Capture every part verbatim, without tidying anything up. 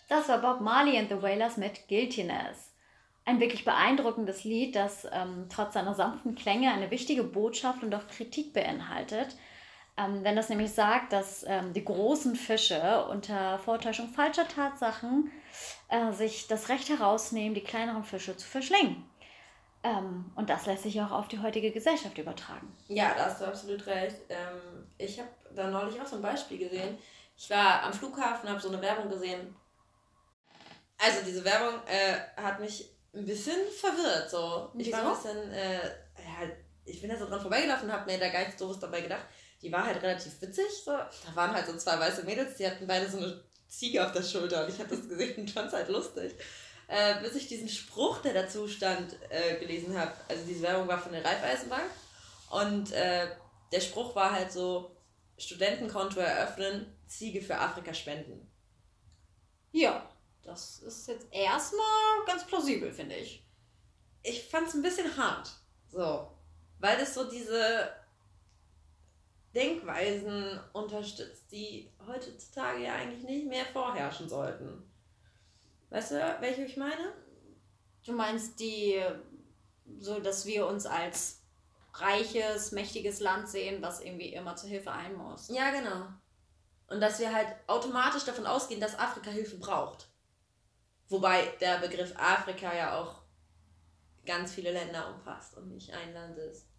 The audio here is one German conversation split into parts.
Das war Bob Marley and the Wailers mit Guiltiness. Ein wirklich beeindruckendes Lied, das ähm, trotz seiner sanften Klänge eine wichtige Botschaft und auch Kritik beinhaltet. Ähm, wenn das nämlich sagt, dass ähm, die großen Fische unter Vortäuschung falscher Tatsachen äh, sich das Recht herausnehmen, die kleineren Fische zu verschlingen. Ähm, und das lässt sich auch auf die heutige Gesellschaft übertragen. Ja, da hast du absolut recht. Ähm, ich habe da neulich auch so ein Beispiel gesehen. Ich war am Flughafen, habe so eine Werbung gesehen. Also diese Werbung äh, hat mich ein bisschen verwirrt. So. Ich war ein bisschen, äh, ja, ich bin da so dran vorbeigelaufen und habe mir da gar nichts Doofes dabei gedacht. Die war halt relativ witzig. So. Da waren halt so zwei weiße Mädels, die hatten beide so eine Ziege auf der Schulter und ich habe das gesehen und fand es halt lustig. Äh, bis ich diesen Spruch, der dazu stand, äh, gelesen habe. Also diese Werbung war von der Raiffeisenbank und äh, der Spruch war halt so, Studentenkonto eröffnen, Ziege für Afrika spenden. Ja, das ist jetzt erstmal ganz plausibel, finde ich. Ich fand es ein bisschen hart, so, weil das so diese Denkweisen unterstützt, die heutzutage ja eigentlich nicht mehr vorherrschen sollten. Weißt du, welche ich meine? Du meinst die, so dass wir uns als reiches, mächtiges Land sehen, was irgendwie immer zur Hilfe ein muss. Ja, genau. Und dass wir halt automatisch davon ausgehen, dass Afrika Hilfe braucht. Wobei der Begriff Afrika ja auch ganz viele Länder umfasst und nicht ein Land ist.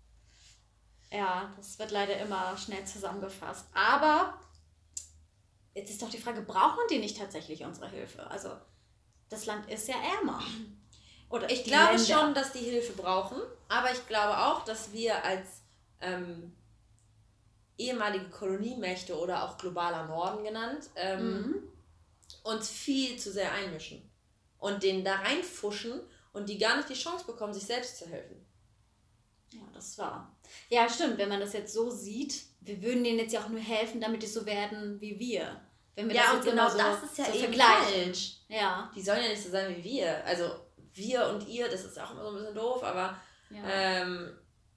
Ja, das wird leider immer schnell zusammengefasst. Aber jetzt ist doch die Frage, brauchen die nicht tatsächlich unsere Hilfe? Also das Land ist ja ärmer. Oder ich glaube Länder. schon, dass die Hilfe brauchen, aber ich glaube auch, dass wir als ähm, ehemalige Koloniemächte oder auch globaler Norden genannt, ähm, mhm. uns viel zu sehr einmischen und denen da reinfuschen und die gar nicht die Chance bekommen, sich selbst zu helfen. Ja, das war. Ja, stimmt, wenn man das jetzt so sieht, wir würden denen jetzt ja auch nur helfen, damit die so werden wie wir. Wenn wir ja, das und genau so, das ist ja so eben falsch. Ja. Die sollen ja nicht so sein wie wir. Also wir und ihr, das ist auch immer so ein bisschen doof, aber ja. ähm,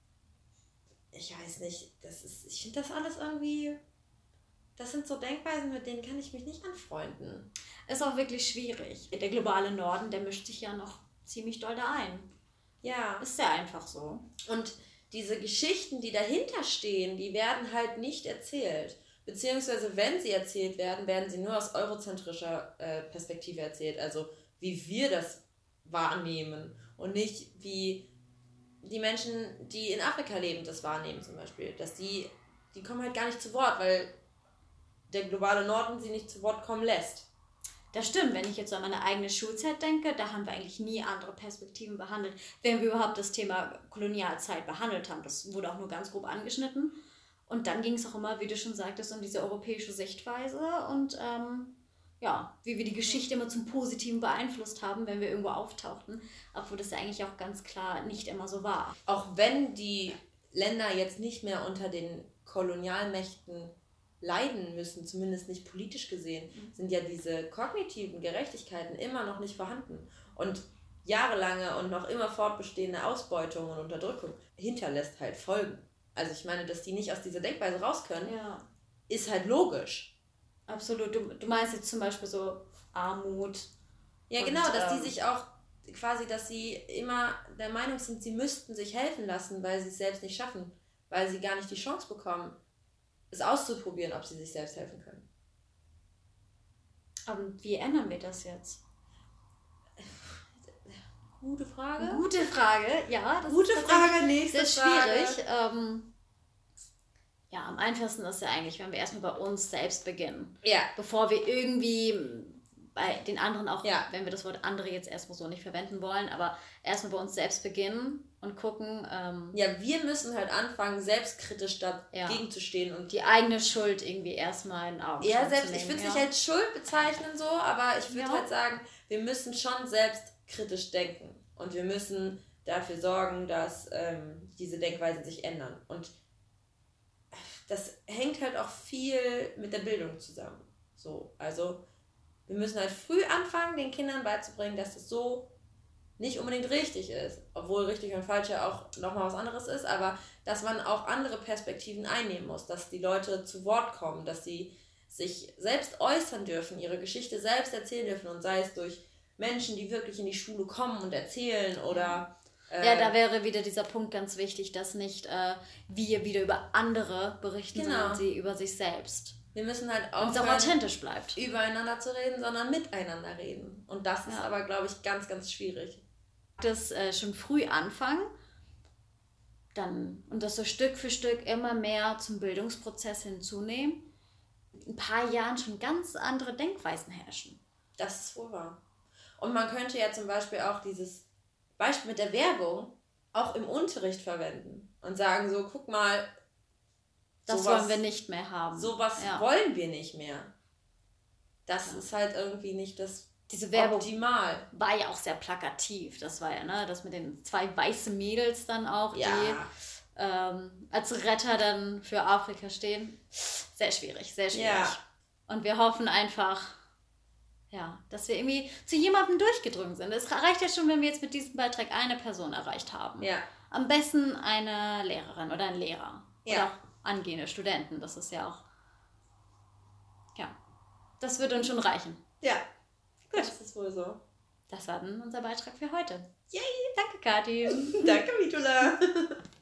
ich weiß nicht, das ist, ich finde das alles irgendwie, das sind so Denkweisen, mit denen kann ich mich nicht anfreunden. Ist auch wirklich schwierig. Der globale Norden, der mischt sich ja noch ziemlich doll da ein. Ja. Ist ja einfach so. Und diese Geschichten, die dahinter stehen, die werden halt nicht erzählt. Beziehungsweise, wenn sie erzählt werden, werden sie nur aus eurozentrischer äh, Perspektive erzählt. Also, wie wir das wahrnehmen und nicht wie die Menschen, die in Afrika leben, das wahrnehmen zum Beispiel. Dass die, die kommen halt gar nicht zu Wort, weil der globale Norden sie nicht zu Wort kommen lässt. Das stimmt, wenn ich jetzt an meine eigene Schulzeit denke, da haben wir eigentlich nie andere Perspektiven behandelt. Wenn wir überhaupt das Thema Kolonialzeit behandelt haben, das wurde auch nur ganz grob angeschnitten. Und dann ging es auch immer, wie du schon sagtest, um diese europäische Sichtweise und ähm, ja, wie wir die Geschichte immer zum Positiven beeinflusst haben, wenn wir irgendwo auftauchten, obwohl das ja eigentlich auch ganz klar nicht immer so war. Auch wenn die Länder jetzt nicht mehr unter den Kolonialmächten leiden müssen, zumindest nicht politisch gesehen, mhm. sind ja diese kognitiven Gerechtigkeiten immer noch nicht vorhanden. Und jahrelange und noch immer fortbestehende Ausbeutung und Unterdrückung hinterlässt halt Folgen. Also ich meine, dass die nicht aus dieser Denkweise raus können, ja. ist halt logisch. Absolut. Du, du meinst jetzt zum Beispiel so Armut. Ja, und, genau, dass ähm, die sich auch quasi, dass sie immer der Meinung sind, sie müssten sich helfen lassen, weil sie es selbst nicht schaffen, weil sie gar nicht die Chance bekommen, es auszuprobieren, ob sie sich selbst helfen können. Aber wie ändern wir das jetzt? Gute Frage. Gute Frage, ja. Das Gute ist Frage, nächste sehr schwierig. Ähm, ja, am einfachsten ist ja eigentlich, wenn wir erstmal bei uns selbst beginnen. Ja. Bevor wir irgendwie bei den anderen auch, ja. wenn wir das Wort andere jetzt erstmal so nicht verwenden wollen, aber erstmal bei uns selbst beginnen und gucken. Ähm, ja, wir müssen halt anfangen, selbstkritisch dagegen ja. zu stehen und die eigene Schuld irgendwie erstmal in Augen ja, selbst, zu nehmen. Ich würde es ja. nicht als Schuld bezeichnen so, aber ich würde ja. halt sagen, wir müssen schon selbstkritisch denken und wir müssen dafür sorgen, dass ähm, diese Denkweisen sich ändern. Und das hängt halt auch viel mit der Bildung zusammen. So, also wir müssen halt früh anfangen, den Kindern beizubringen, dass es so nicht unbedingt richtig ist, obwohl richtig und falsch ja auch nochmal was anderes ist, aber dass man auch andere Perspektiven einnehmen muss, dass die Leute zu Wort kommen, dass sie sich selbst äußern dürfen, ihre Geschichte selbst erzählen dürfen und sei es durch Menschen, die wirklich in die Schule kommen und erzählen oder... Äh, ja, da wäre wieder dieser Punkt ganz wichtig, dass nicht äh, wir wieder über andere berichten, genau. sondern sie über sich selbst. Wir müssen halt auch, auch authentisch bleibt. Übereinander zu reden, sondern miteinander reden. Und das ist ja. aber, glaube ich, ganz, ganz schwierig. Das äh, schon früh anfangen dann, und das so Stück für Stück immer mehr zum Bildungsprozess hinzunehmen, in ein paar Jahren schon ganz andere Denkweisen herrschen. Das ist wohl wahr. Und man könnte ja zum Beispiel auch dieses Beispiel mit der Werbung auch im Unterricht verwenden und sagen so, guck mal, das sowas, wollen wir nicht mehr haben. Sowas ja. wollen wir nicht mehr. Das ja. ist halt irgendwie nicht das Diese Werbung optimal. War ja auch sehr plakativ. Das war ja, ne, das mit den zwei weißen Mädels dann auch, ja. die ähm, als Retter dann für Afrika stehen. Sehr schwierig, sehr schwierig. Ja. Und wir hoffen einfach, ja, dass wir irgendwie zu jemandem durchgedrungen sind. Es reicht ja schon, wenn wir jetzt mit diesem Beitrag eine Person erreicht haben. Ja. Am besten eine Lehrerin oder ein Lehrer. Ja. Oder auch angehende Studenten. Das ist ja auch, ja, das wird uns schon reichen. Ja, gut. Das ist wohl so. Das war dann unser Beitrag für heute. Yay! Danke, Kathi. Danke, Vitula.